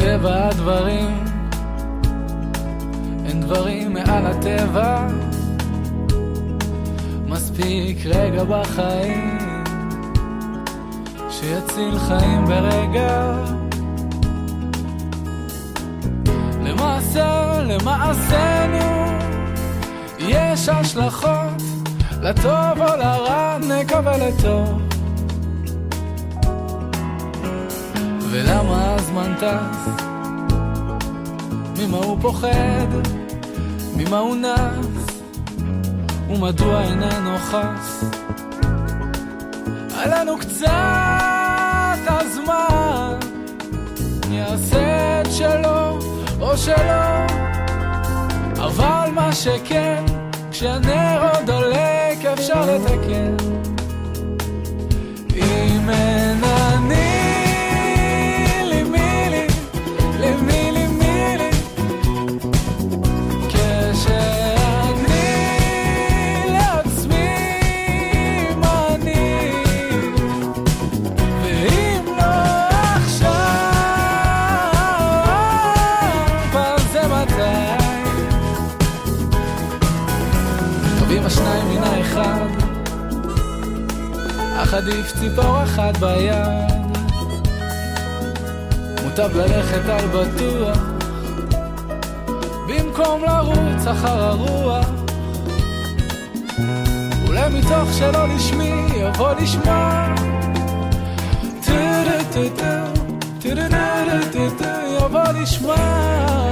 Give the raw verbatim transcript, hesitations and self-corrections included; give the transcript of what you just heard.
מטבע הדברים אין דברים מעל הטבע, מספיק רגע בחיים שיציל חיים ברגע. למעשה, למעשנו יש השלכות, לטוב או לרע נקבל את טוב. ולמה הזמן טס? ממה הוא פוחד? ממה הוא נס? ומדוע איננו חס? עלינו קצת הזמן יעשה את שלו או שלא, אבל מה שכן, כשהנר עוד דולק אפשר לתקן. אם אין אני לי מילי, לי מילי מילי, כשאני לעצמי מני, ואם לא עכשיו אז זה מתי. טובים השניים מן האחד, אך עדיף ציפור אחת ביד. מוטב ללכת על בטוח במקום לרוץ אחר הרוח. אולי מתוך שלא לשמי יבוא לשמה, יבוא לשמה.